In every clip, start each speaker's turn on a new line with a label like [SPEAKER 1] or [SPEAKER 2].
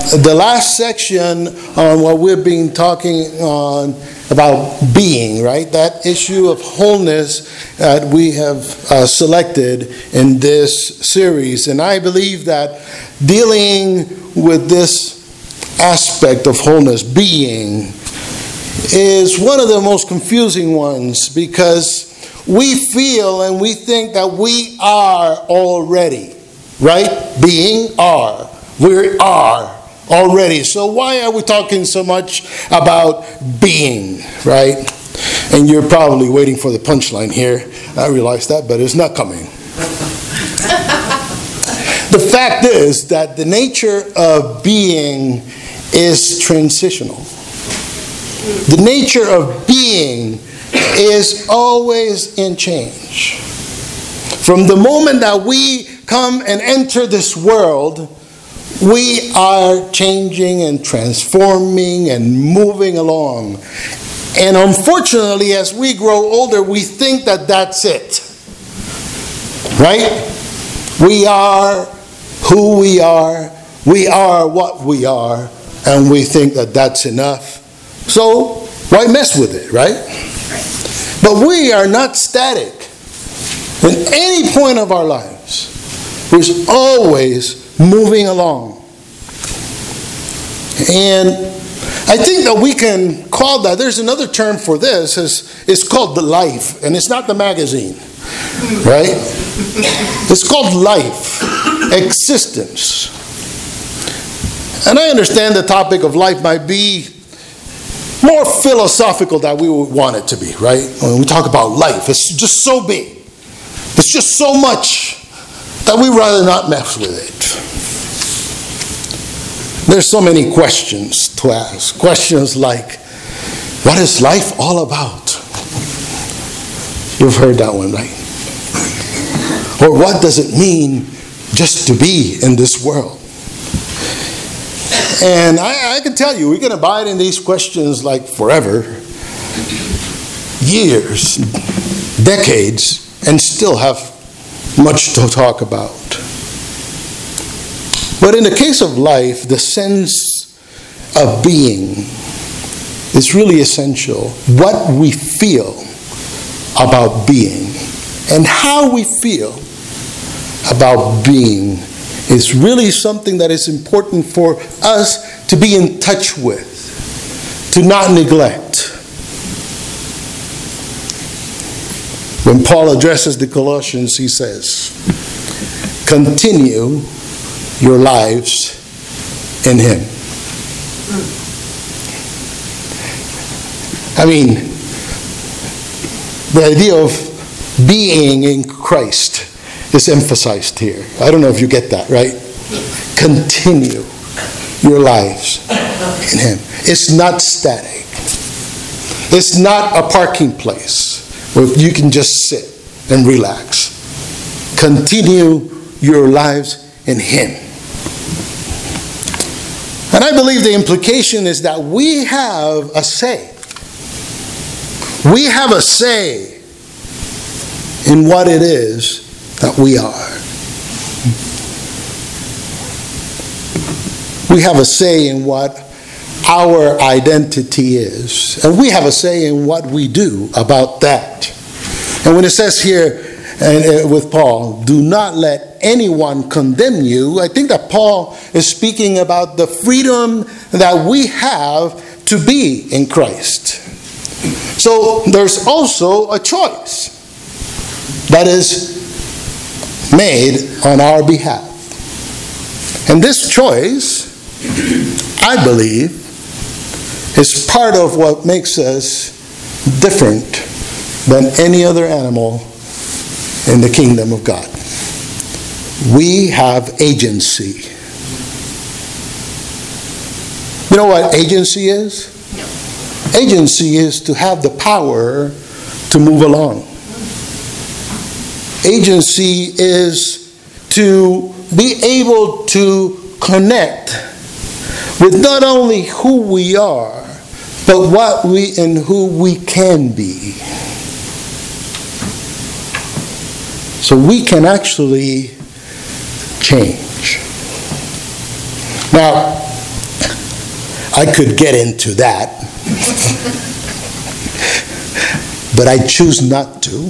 [SPEAKER 1] The last section on what we've been talking on about being, right? That issue of wholeness that we have selected in this series. And I believe that dealing with this aspect of wholeness, being, is one of the most confusing ones, because we feel and we think that we are already, right? Being, are. We are already. So why are we talking so much about being, right? And you're probably waiting for the punchline here. I realize that, but it's not coming. The fact is that the nature of being is transitional. The nature of being is always in change. From the moment that we come and enter this world, we are changing and transforming and moving along. And unfortunately, as we grow older, we think that that's it. Right? We are who we are what we are, and we think that that's enough. So, why mess with it, right? But we are not static. At any point of our lives, we're always moving along. And I think that we can call that, there's another term for this, it's called the life, and it's not the magazine, right? It's called life, existence. And I understand the topic of life might be more philosophical than we would want it to be, right? When we talk about life, it's just so big. It's just so much that we'd rather not mess with it. There's so many questions to ask. Questions like, what is life all about? You've heard that one, right? Or what does it mean just to be in this world? And I can tell you, we can abide in these questions like forever, years, decades, and still have much to talk about. But in the case of life, the sense of being is really essential. What we feel about being and how we feel about being is really something that is important for us to be in touch with, to not neglect. When Paul addresses the Colossians, he says, continue your lives in Him. I mean, the idea of being in Christ is emphasized here. I don't know if you get that, right? Continue your lives in Him. It's not static. It's not a parking place where you can just sit and relax. Continue your lives in Him. And I believe the implication is that we have a say. We have a say in what it is that we are. We have a say in what our identity is. And we have a say in what we do about that. And when it says here with Paul, do not let anyone condemn you, I think that Paul is speaking about the freedom that we have to be in Christ. So there's also a choice that is made on our behalf. And this choice, I believe, is part of what makes us different than any other animal in the kingdom of God. We have agency. You know what agency is? No. Agency is to have the power to move along. Agency is to be able to connect with not only who we are, but what we and who we can be. So we can actually change. Now, I could get into that. But I choose not to.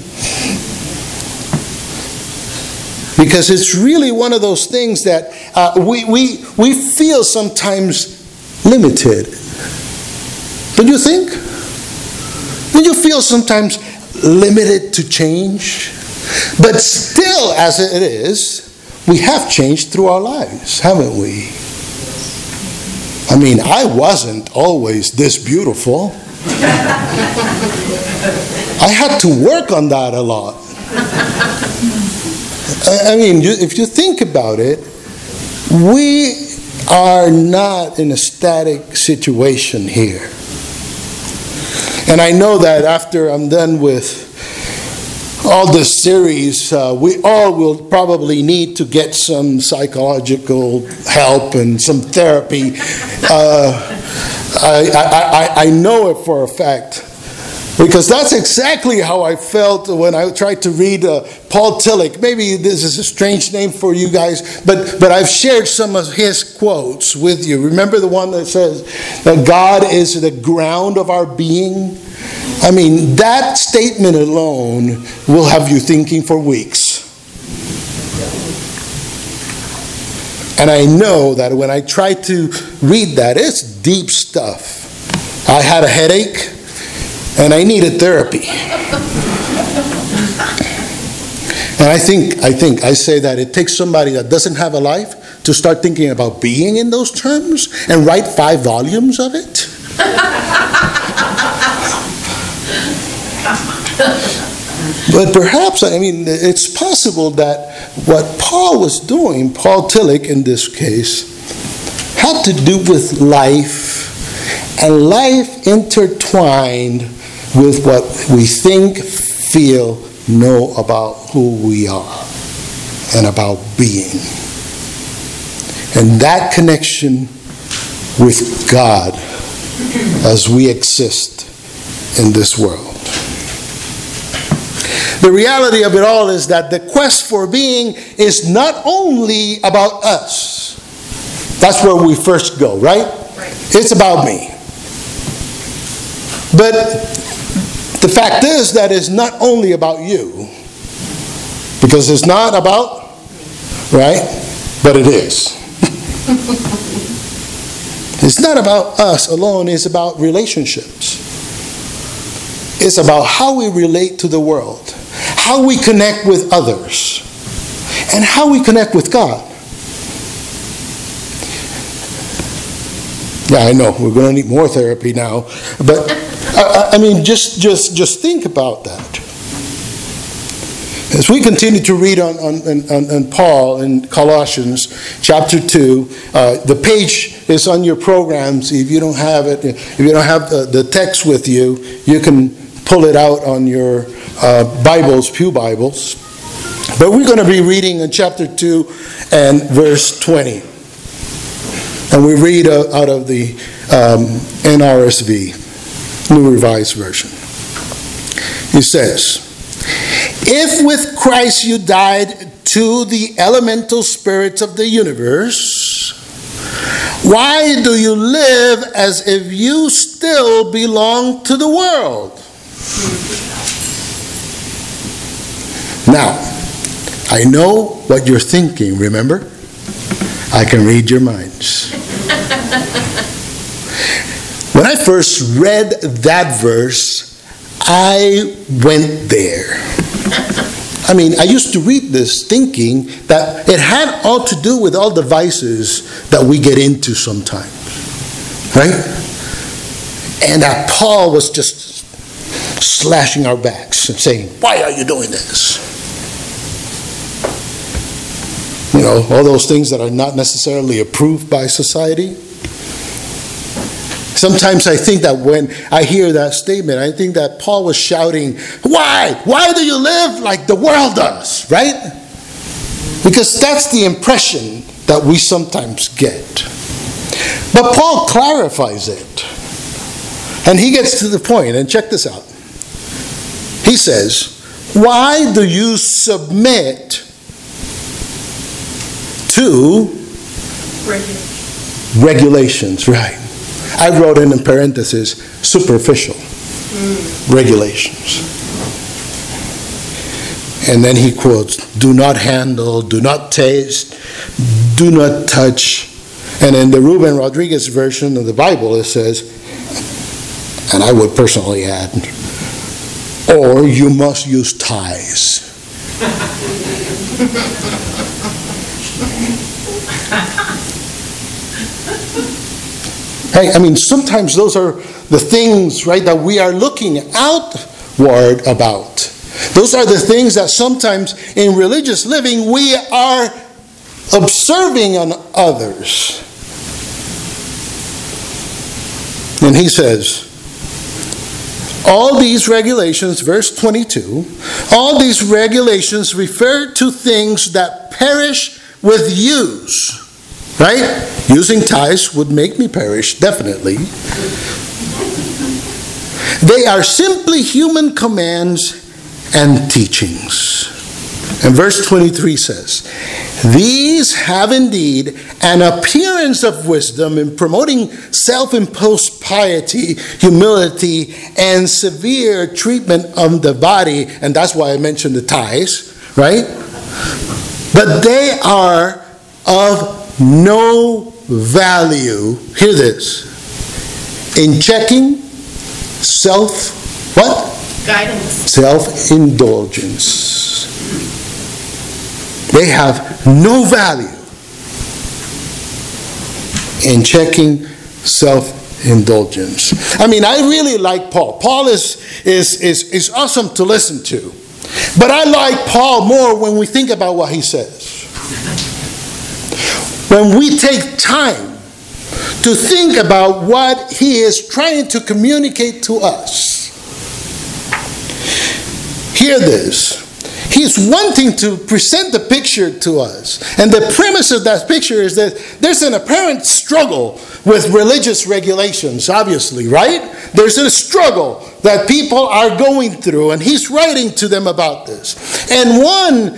[SPEAKER 1] Because it's really one of those things that we feel sometimes limited. Don't you think? Don't you feel sometimes limited to change? But still, as it is, we have changed through our lives, haven't we? I mean, I wasn't always this beautiful. I had to work on that a lot. I mean, if you think about it, we are not in a static situation here. And I know that after I'm done with all this series, we all will probably need to get some psychological help and some therapy. I know it for a fact. Because that's exactly how I felt when I tried to read Paul Tillich. Maybe this is a strange name for you guys, but I've shared some of his quotes with you. Remember the one that says that God is the ground of our being? I mean, that statement alone will have you thinking for weeks. And I know that when I try to read that, it's deep stuff. I had a headache. And I needed therapy. And I say that it takes somebody that doesn't have a life to start thinking about being in those terms and write 5 volumes of it. But perhaps, I mean, it's possible that what Paul was doing, Paul Tillich in this case, had to do with life, and life intertwined with what we think, feel, know about who we are and about being. And that connection with God as we exist in this world. The reality of it all is that the quest for being is not only about us. That's where we first go, right? It's about me. But the fact is that it's not only about you, because it's not about, right? But it is. It's not about us alone, it's about relationships. It's about how we relate to the world, how we connect with others, and how we connect with God. Yeah, I know, we're going to need more therapy now, but I mean, just think about that. As we continue to read on Paul in Colossians chapter 2, the page is on your programs. If you don't have it, if you don't have the text with you, you can pull it out on your Bibles, pew Bibles. But we're going to be reading in chapter 2 and verse 20. And we read out of the NRSV. New Revised Version. It says, if with Christ you died to the elemental spirits of the universe, why do you live as if you still belong to the world? Now, I know what you're thinking, remember? I can read your minds. When I first read that verse, I went there. I mean, I used to read this thinking that it had all to do with all the vices that we get into sometimes. Right? And that Paul was just slashing our backs and saying, why are you doing this? You know, all those things that are not necessarily approved by society. Sometimes I think that when I hear that statement, I think that Paul was shouting, why? Why do you live like the world does? Right? Because that's the impression that we sometimes get. But Paul clarifies it. And he gets to the point, and check this out. He says, why do you submit to regulations? Right. I wrote in parentheses, superficial regulations. And then he quotes, do not handle, do not taste, do not touch. And in the Ruben Rodriguez version of the Bible, it says, and I would personally add, or you must use ties. Hey, I mean, sometimes those are the things, right, that we are looking outward about. Those are the things that sometimes in religious living we are observing on others. And he says, all these regulations, verse 22, all these regulations refer to things that perish with use. Right? Using ties would make me perish, definitely. They are simply human commands and teachings. And verse 23 says, these have indeed an appearance of wisdom in promoting self-imposed piety, humility, and severe treatment of the body. And that's why I mentioned the ties, right? But they are of no value, hear this, in checking
[SPEAKER 2] guidance.
[SPEAKER 1] Self-indulgence. They have no value in checking self-indulgence. I mean, I really like Paul. Paul is awesome to listen to. But I like Paul more when we think about what he says. When we take time to think about what he is trying to communicate to us. Hear this. He's wanting to present the picture to us. And the premise of that picture is that there's an apparent struggle with religious regulations, obviously, right? There's a struggle that people are going through, and he's writing to them about this. And one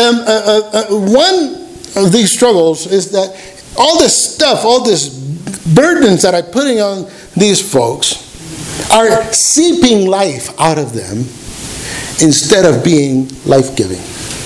[SPEAKER 1] of these struggles is that all this stuff, all these burdens that I'm putting on these folks are seeping life out of them instead of being life-giving.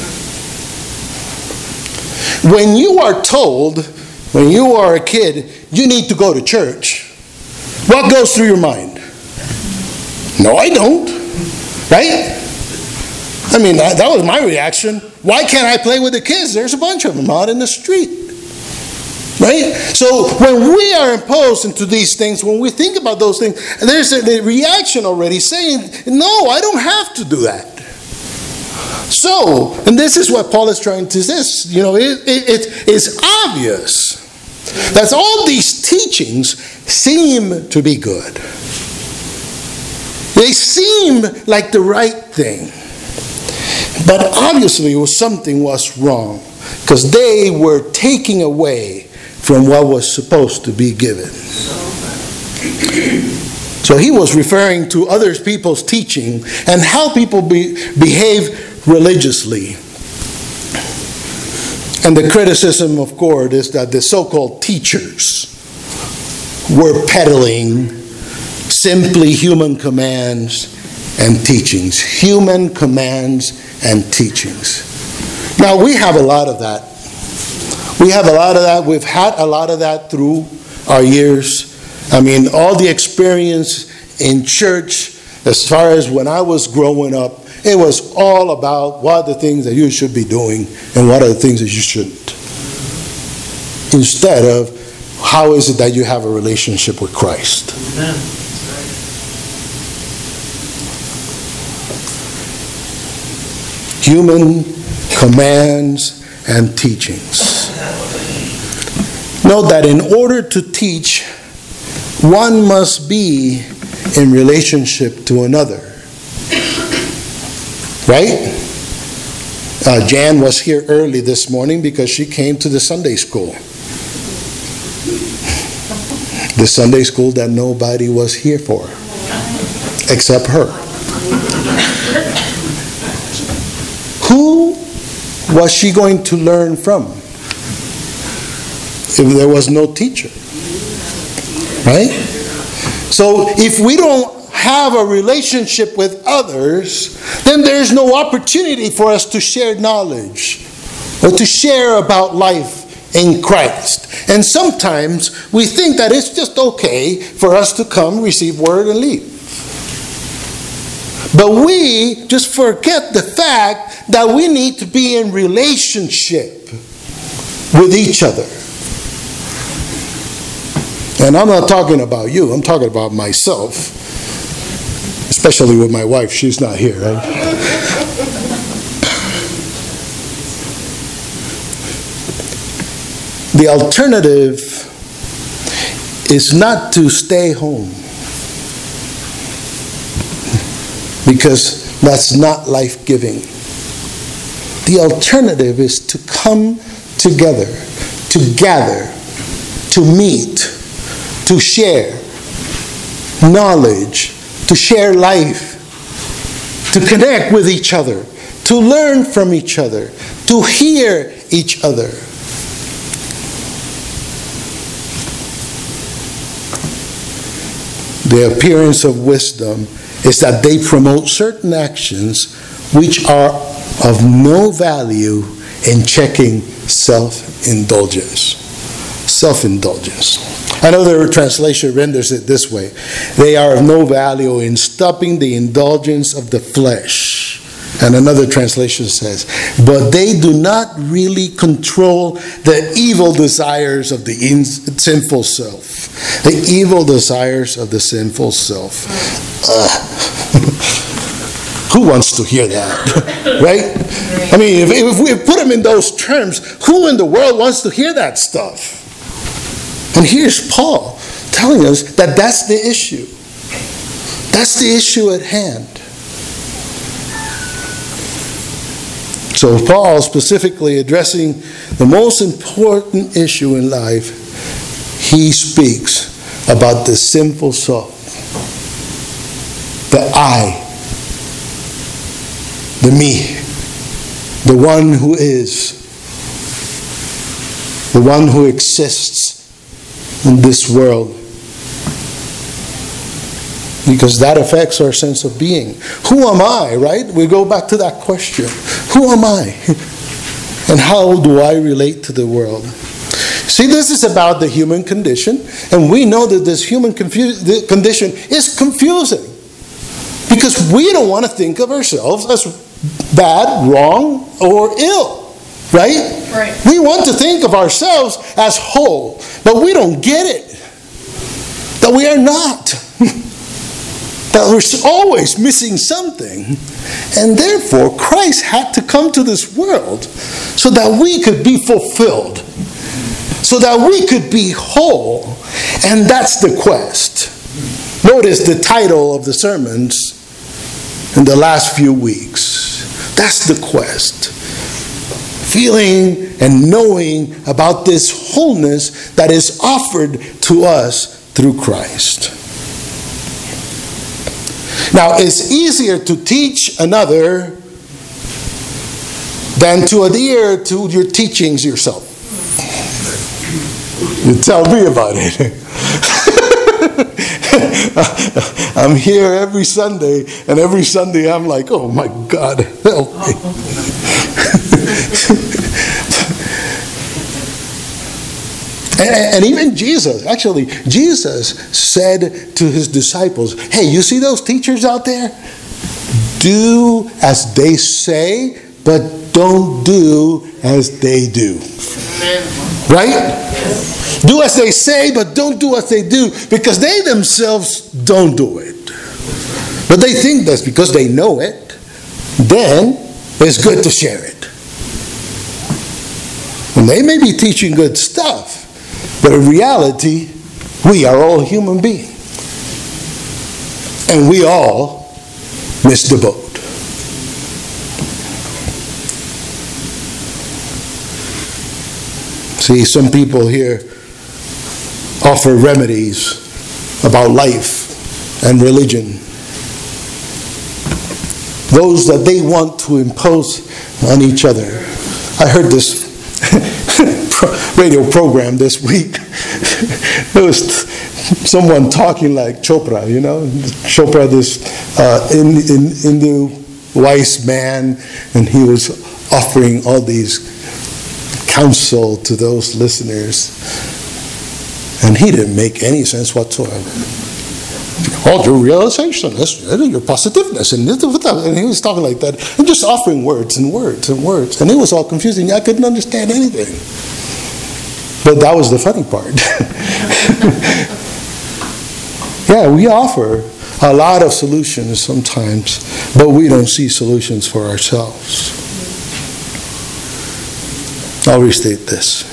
[SPEAKER 1] When you are told, when you are a kid, you need to go to church, what goes through your mind? No, I don't. Right? I mean, that was my reaction. Why can't I play with the kids? There's a bunch of them out in the street. Right? So when we are imposed into these things, when we think about those things, there's a reaction already saying, no, I don't have to do that. So, and this is what Paul is trying to say, it's obvious that all these teachings seem to be good. They seem like the right thing. But obviously something was wrong, because they were taking away from what was supposed to be given. So he was referring to other people's teaching and how people behave religiously. And the criticism, of course, is that the so-called teachers were peddling simply human commands and teachings. Human commands and teachings. Now, we have a lot of that. We have a lot of that. We've had a lot of that through our years. I mean, all the experience in church, as far as when I was growing up, it was all about what are the things that you should be doing and what are the things that you shouldn't. Instead of how is it that you have a relationship with Christ.
[SPEAKER 3] Amen.
[SPEAKER 1] Human commands and teachings. Note that in order to teach, one must be in relationship to another. Right? Jan was here early this morning because she came to the Sunday school. The Sunday school that nobody was here for, except her. Who was she going to learn from if there was no teacher? Right? So if we don't have a relationship with others, then there's no opportunity for us to share knowledge or to share about life in Christ. And sometimes we think that it's just okay for us to come, receive word, and leave. But we just forget the fact that we need to be in relationship with each other. And I'm not talking about you, I'm talking about myself. Especially with my wife, she's not here, right? The alternative is not to stay home, because that's not life-giving. The alternative is to come together, to gather, to meet, to share knowledge, to share life, to connect with each other, to learn from each other, to hear each other. The appearance of wisdom is that they promote certain actions which are of no value in checking self-indulgence. Self-indulgence. Another translation renders it this way: they are of no value in stopping the indulgence of the flesh. And another translation says, but they do not really control the evil desires of the sinful self. The evil desires of the sinful self. Who wants to hear that? Right? I mean, if we put them in those terms, who in the world wants to hear that stuff? And here's Paul telling us that that's the issue. That's the issue at hand. So Paul, specifically addressing the most important issue in life, he speaks about the sinful soul, the I, the me, the one who is, the one who exists in this world. Because that affects our sense of being. Who am I, right? We go back to that question. Who am I? And how do I relate to the world? See, this is about the human condition. And we know that this human condition is confusing. Because we don't want to think of ourselves as bad, wrong, or ill. Right?
[SPEAKER 2] Right.
[SPEAKER 1] We want to think of ourselves as whole. But we don't get it. That we are not. That we're always missing something. And therefore, Christ had to come to this world so that we could be fulfilled. So that we could be whole. And that's the quest. Notice the title of the sermons in the last few weeks. That's the quest. Feeling and knowing about this wholeness that is offered to us through Christ. Now, it's easier to teach another than to adhere to your teachings yourself. You tell me about it. I'm here every Sunday, and every Sunday I'm like, oh my God, help me. And even Jesus said to his disciples, hey, you see those teachers out there? Do as they say, but don't do as they do. Right? Do as they say, but don't do as they do, because they themselves don't do it. But they think that's because they know it. Then it's good to share it. And they may be teaching good stuff, but in reality, we are all human beings. And we all miss the boat. See, some people here offer remedies about life and religion. Those that they want to impose on each other. I heard this radio program this week. There was someone talking like Chopra, you know. Chopra, this Hindu wise man, and he was offering all these counsel to those listeners. And he didn't make any sense whatsoever. All your realization, your positiveness, and he was talking like that, and just offering words and words and words, and it was all confusing. I couldn't understand anything. But that was the funny part. Yeah, we offer a lot of solutions sometimes, but we don't see solutions for ourselves. I'll restate this.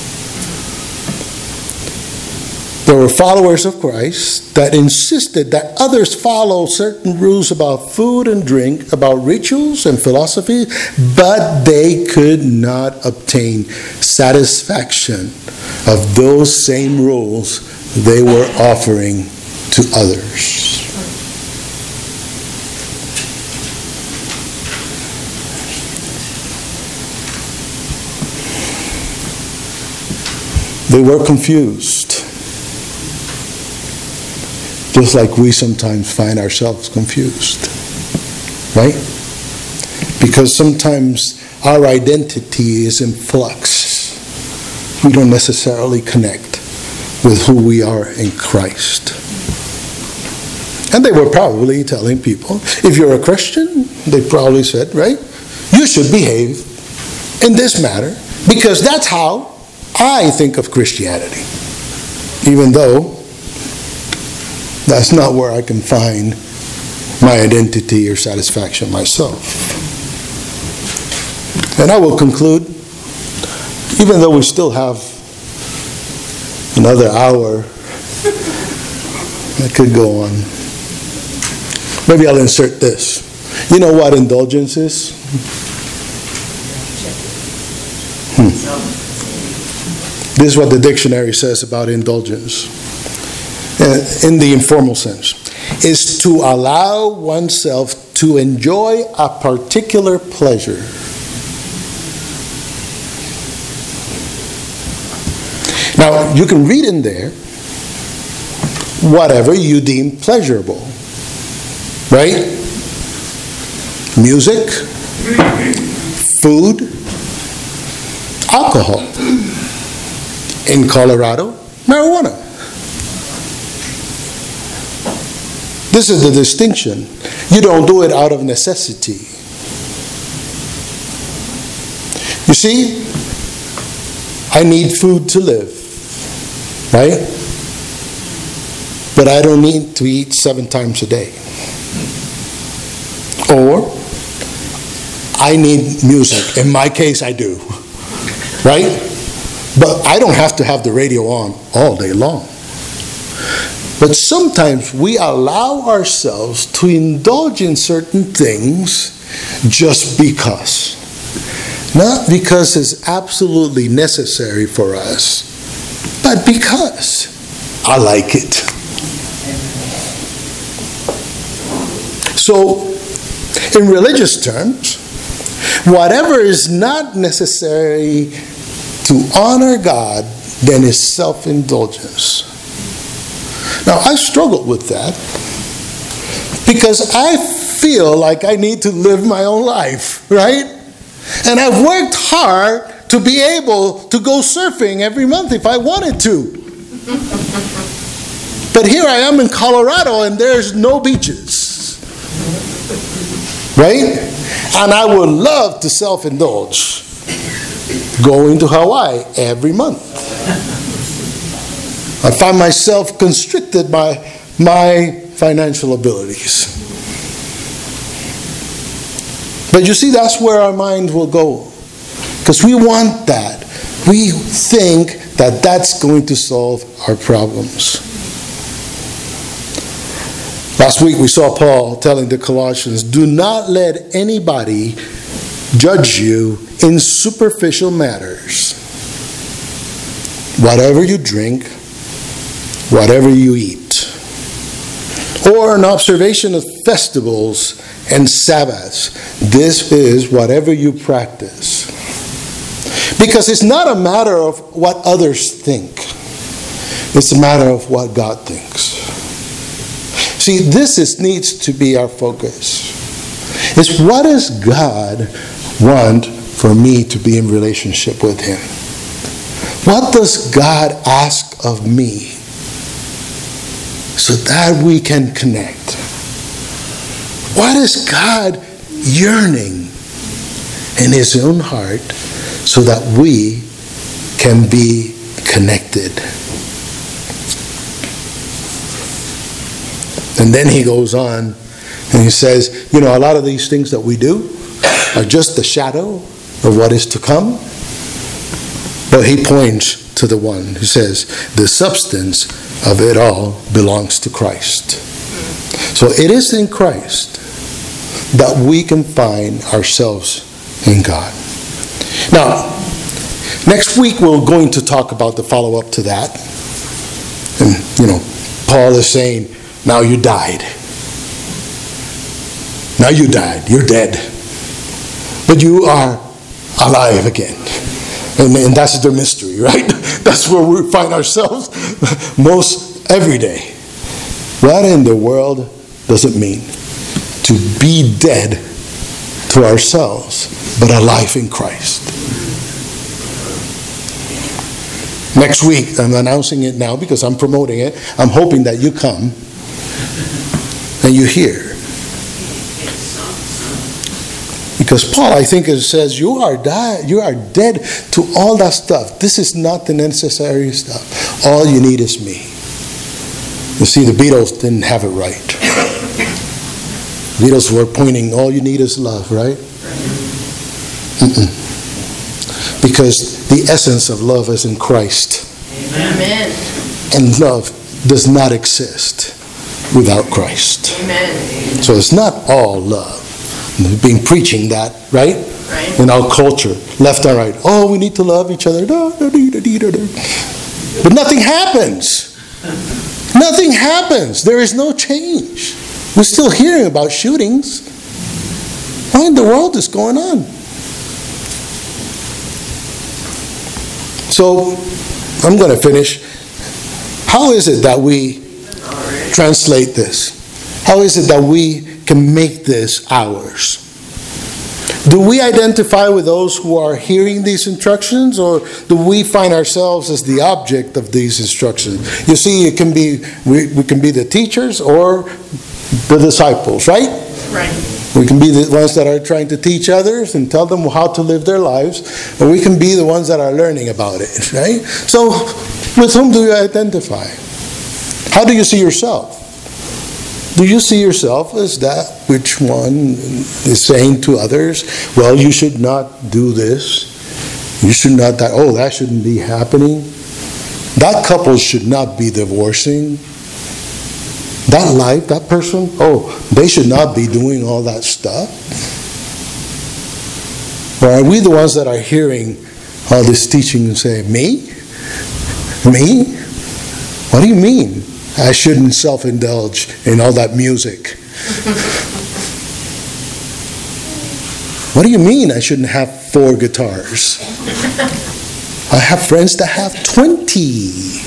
[SPEAKER 1] There were followers of Christ that insisted that others follow certain rules about food and drink, about rituals and philosophy, but they could not obtain satisfaction of those same rules they were offering to others. They were confused. Just like we sometimes find ourselves confused, right? Because sometimes our identity is in flux. We don't necessarily connect with who we are in Christ. And they were probably telling people, if you're a Christian, they probably said, right, you should behave in this matter because that's how I think of Christianity. Even though that's not where I can find my identity or satisfaction myself. And I will conclude, even though we still have another hour, I could go on. Maybe I'll insert this. You know what indulgence is? This is what the dictionary says about indulgence. In the informal sense, is to allow oneself to enjoy a particular pleasure. Now, you can read in there whatever you deem pleasurable, right? Music, food, alcohol. In Colorado, marijuana. This is the distinction. You don't do it out of necessity. You see, I need food to live, right? But I don't need to eat 7 times a day. Or, I need music. In my case, I do, right? But I don't have to have the radio on all day long. But sometimes we allow ourselves to indulge in certain things just because. Not because it's absolutely necessary for us, but because I like it. So, in religious terms, whatever is not necessary to honor God, then is self-indulgence. Now, I struggled with that because I feel like I need to live my own life, right? And I've worked hard to be able to go surfing every month if I wanted to. But here I am in Colorado and there's no beaches, right? And I would love to self-indulge going to Hawaii every month. I find myself constricted by my financial abilities. But you see, that's where our mind will go. Because we want that. We think that that's going to solve our problems. Last week we saw Paul telling the Colossians, do not let anybody judge you in superficial matters. Whatever you drink, whatever you eat, or an observation of festivals and Sabbaths. This is whatever you practice. Because it's not a matter of what others think. It's a matter of what God thinks. See, this needs to be our focus. It's what does God want for me to be in relationship with Him? What does God ask of me so that we can connect? What is God yearning in His own heart so that we can be connected? And then he goes on and he says, a lot of these things that we do are just the shadow of what is to come. But he points to the one who says, the substance of it all belongs to Christ. So it is in Christ that we can find ourselves in God. Now, next week we're going to talk about the follow-up to that. And, Paul is saying, now you died. Now you died. You're dead. But you are alive again. And that's the mystery, right? That's where we find ourselves most every day. What in the world does it mean to be dead to ourselves, but alive in Christ? Next week, I'm announcing it now because I'm promoting it. I'm hoping that you come and you hear. Because Paul, I think, it says you are dead to all that stuff. This is not the necessary stuff. All you need is me. You see, the Beatles didn't have it right. The Beatles were pointing, all you need is love, right? Because the essence of love is in Christ.
[SPEAKER 2] Amen.
[SPEAKER 1] And love does not exist without Christ.
[SPEAKER 2] Amen.
[SPEAKER 1] So it's not all love. We've been preaching that, right? In our culture, left and right. Oh, we need to love each other. But nothing happens. Nothing happens. There is no change. We're still hearing about shootings. What in the world is going on? So, I'm going to finish. How is it that we translate this? How is it that we can make this ours? Do we identify with those who are hearing these instructions, or do we find ourselves as the object of these instructions? You see, it can be we can be the teachers or the disciples, right?
[SPEAKER 2] Right.
[SPEAKER 1] We can be the ones that are trying to teach others and tell them how to live their lives, or we can be the ones that are learning about it, right? So, with whom do you identify? How do you see yourself? Do you see yourself as that which one is saying to others, well, you should not do this. You should not, that shouldn't be happening. That couple should not be divorcing. That life, that person, they should not be doing all that stuff. Or are we the ones that are hearing all this teaching and say, me? Me? What do you mean? I shouldn't self-indulge in all that music. What do you mean I shouldn't have 4 guitars? I have friends that have 20.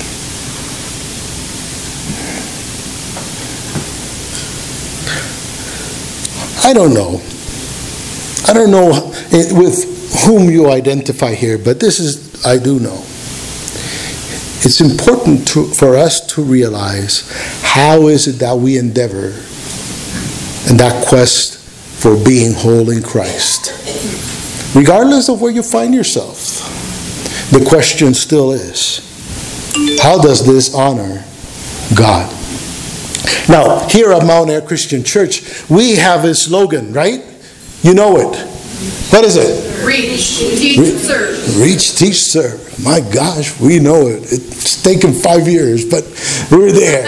[SPEAKER 1] I don't know. I don't know with whom you identify here, but this is, I do know. It's important for us to realize how is it that we endeavor in that quest for being whole in Christ. Regardless of where you find yourself, the question still is, how does this honor God? Now, here at Mount Air Christian Church, we have a slogan, right? You know it. What is it?
[SPEAKER 2] Reach, teach, serve.
[SPEAKER 1] Reach, teach, serve. My gosh, we know it. It's taken 5 years, but we're there.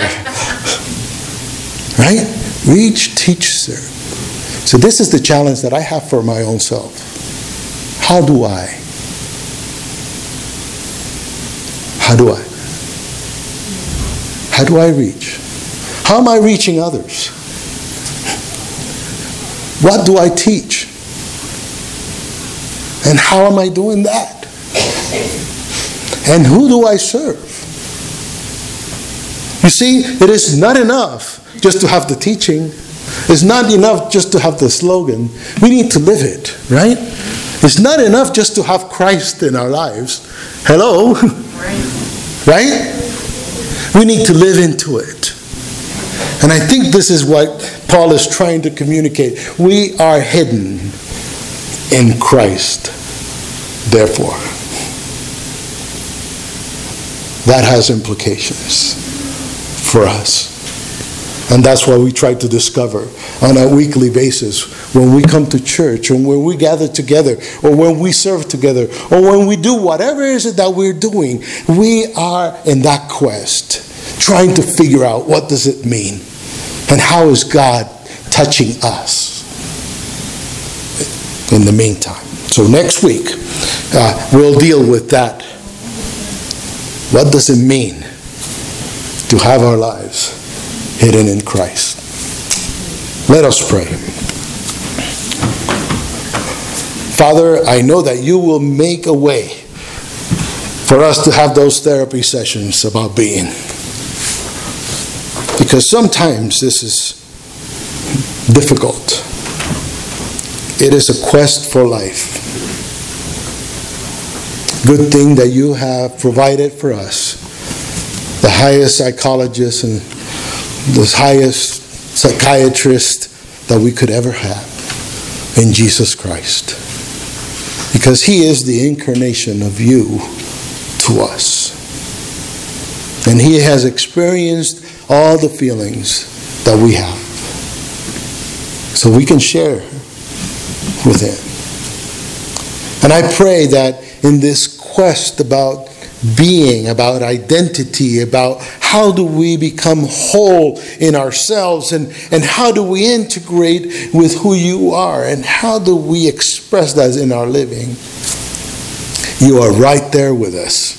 [SPEAKER 1] Right? Reach, teach, serve. So this is the challenge that I have for my own self. How do I? How do I? How do I reach? How am I reaching others? What do I teach? And how am I doing that? And who do I serve? You see, it is not enough just to have the teaching. It's not enough just to have the slogan. We need to live it, right? It's not enough just to have Christ in our lives. Hello? Right? We need to live into it. And I think this is what Paul is trying to communicate. We are hidden in Christ, therefore. That has implications for us. And that's what we try to discover on a weekly basis when we come to church, or when we gather together, or when we serve together, or when we do whatever it is that we're doing. We are in that quest, trying to figure out what does it mean, and how is God touching us in the meantime. So next week, we'll deal with that. What does it mean to have our lives hidden in Christ? Let us pray. Father, I know that you will make a way for us to have those therapy sessions about being. Because sometimes this is difficult. It is a quest for life. Good thing that you have provided for us the highest psychologist and the highest psychiatrist that we could ever have in Jesus Christ. Because he is the incarnation of you to us. And he has experienced all the feelings that we have. So we can share with him. And I pray that in this quest about being, about identity, about how do we become whole in ourselves, and how do we integrate with who you are, and how do we express that in our living. You are right there with us.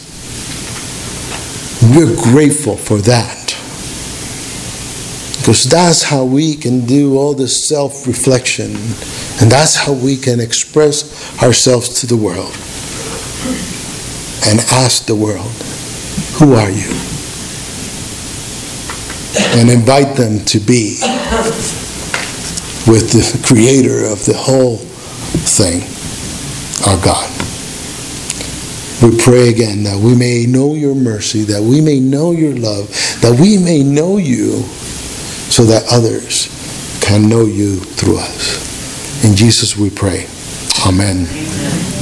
[SPEAKER 1] We're grateful for that. Because that's how we can do all this self-reflection, and that's how we can express ourselves to the world. And ask the world, who are you? And invite them to be with the creator of the whole thing, our God. We pray again that we may know your mercy, that we may know your love, that we may know you so that others can know you through us. In Jesus we pray. Amen.